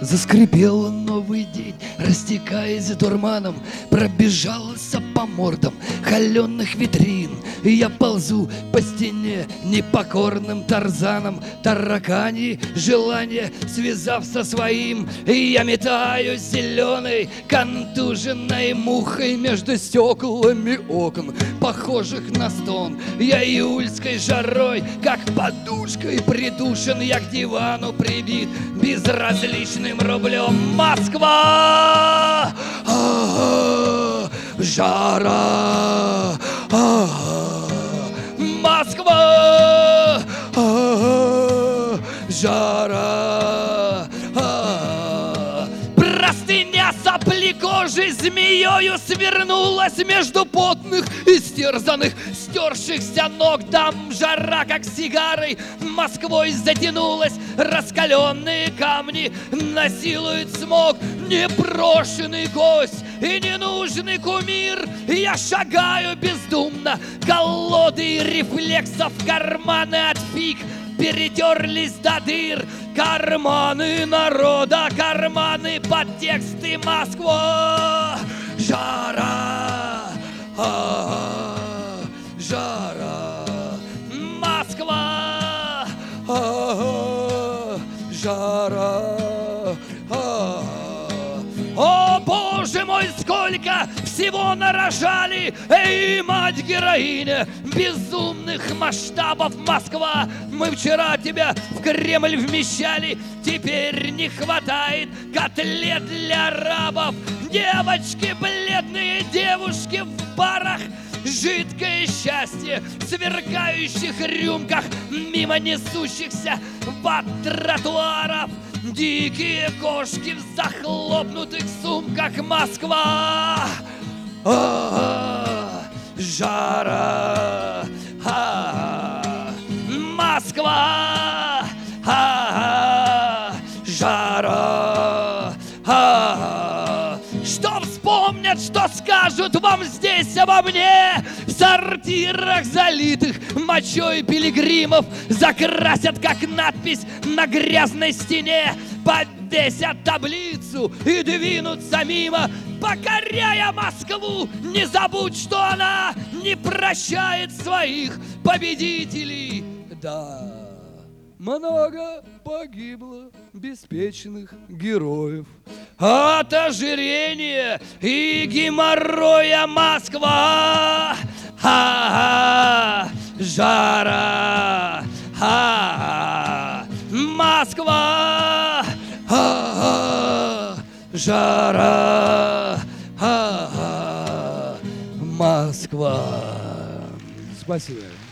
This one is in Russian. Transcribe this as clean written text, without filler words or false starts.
Заскрипел новый день, растекаясь дурманом, пробежался по мордам холеных витрин. И я ползу по стене непокорным тарзаном, таракани желание связав со своим. И я метаюсь зеленой контуженной мухой между стеклами окон, похожих на стон. Я июльской жарой, как подушкой придушен, я к дивану прибит безразличным рублем. Москва! Жара! Москва! Жара! Простыня сопли кожи змеёю свернулась между потных, истерзанных, стершихся ног. Там жара, как сигарой, Москвой затянулась. Раскаленные камни насилует смог. Непрошенный гость и ненужный кумир. Я шагаю бездумно, колоды рефлексов, карманы от фиг перетерлись до дыр. Карманы народа, карманы подтексты. Москва! Жара! Жара! Москва! Жара! О, Боже мой, сколько всего нарожали! Эй, мать-героиня безумных масштабов, Москва! Мы вчера тебя в Кремль вмещали, теперь не хватает котлет для арабов. Девочки, бледные девушки в барах, жидкое счастье в сверкающих рюмках, мимо несущихся по тротуаров. Дикие кошки в захлопнутых сумках. Москва! Жара! Москва! Жара! Что вспомнят, что скажут вам здесь обо мне? В сортирах, залитых мочой пилигримов, закрасят, как надпись на грязной стене, повесят таблицу и двинутся мимо, покоряя Москву. Не забудь, что она не прощает своих победителей. Да, много погибло беспечных героев от ожирения и геморроя. Москва! Жара! Москва! Жара! Москва! Спасибо.